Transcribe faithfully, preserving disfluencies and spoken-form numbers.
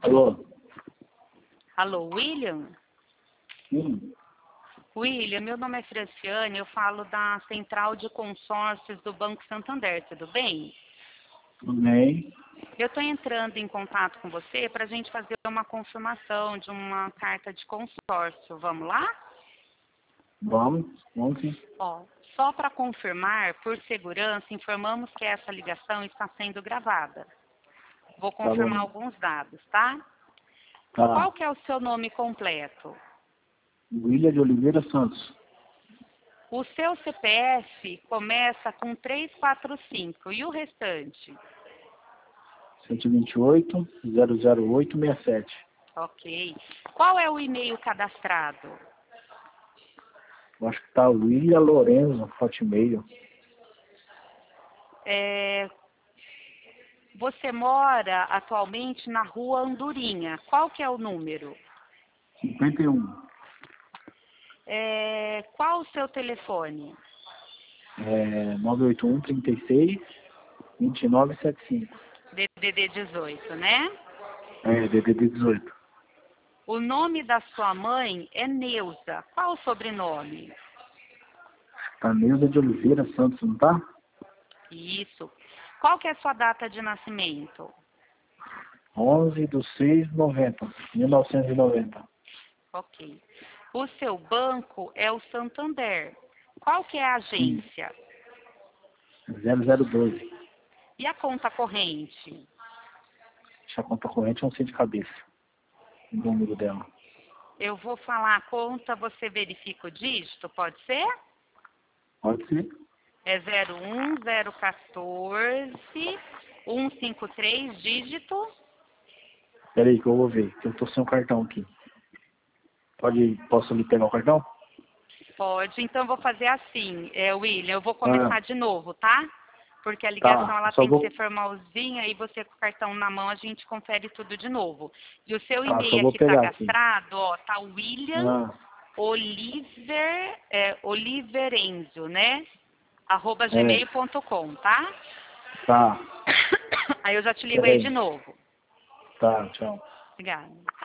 Alô? Alô, William? Sim. William, meu nome é Franciane, eu falo da Central de Consórcios do Banco Santander, tudo bem? Tudo bem? Eu estou entrando em contato com você para a gente fazer uma confirmação de uma carta de consórcio. Vamos lá? Vamos, vamos sim. Ó, só para confirmar, por segurança, informamos que essa ligação está sendo gravada. Vou Tá confirmar bom. alguns dados, tá? Tá. Qual que é o seu nome completo? William de Oliveira Santos. O seu C P F começa com três quatro cinco e o restante? cento e vinte e oito, zero zero oito, sessenta e sete. Ok. Qual é o e-mail cadastrado? Eu acho que tá William Lorenzo, Hotmail. É, Você mora atualmente na rua Andorinha. Qual que é o número? cinquenta e um. É, qual o seu telefone? É, nove oito um, trinta e seis, vinte e nove, setenta e cinco. D D D dezoito, né? É, D D D dezoito. O nome da sua mãe é Neuza. Qual o sobrenome? Tá Neuza de Oliveira Santos, não tá? Isso. Qual que é a sua data de nascimento? onze de seis de noventa, mil novecentos e noventa. Ok. O seu banco é o Santander. Qual que é a agência? zero zero doze. E a conta corrente? Deixa a conta corrente é um C de cabeça. O número dela. Eu vou falar a conta, você verifica o dígito, pode ser? Pode ser? É zero um zero um quatro um cinco três, dígito. Pera aí que eu vou ver, que eu tô sem o cartão aqui. Pode, posso ali pegar o cartão? Pode, então eu vou fazer assim, é, William, eu vou começar Ah, de novo, tá? Porque a ligação tá, ela só tem que vou, ser formalzinha e você com o cartão na mão a gente confere tudo de novo. E o seu tá, só e-mail vou aqui pegar aqui. cadastrado, ó, tá William Ah, Oliver, é, Oliverenzo, né? Arroba é, gmail ponto com, tá? tá, Aí eu já te ligo pera aí de aí. novo. Tá, tchau. Obrigada.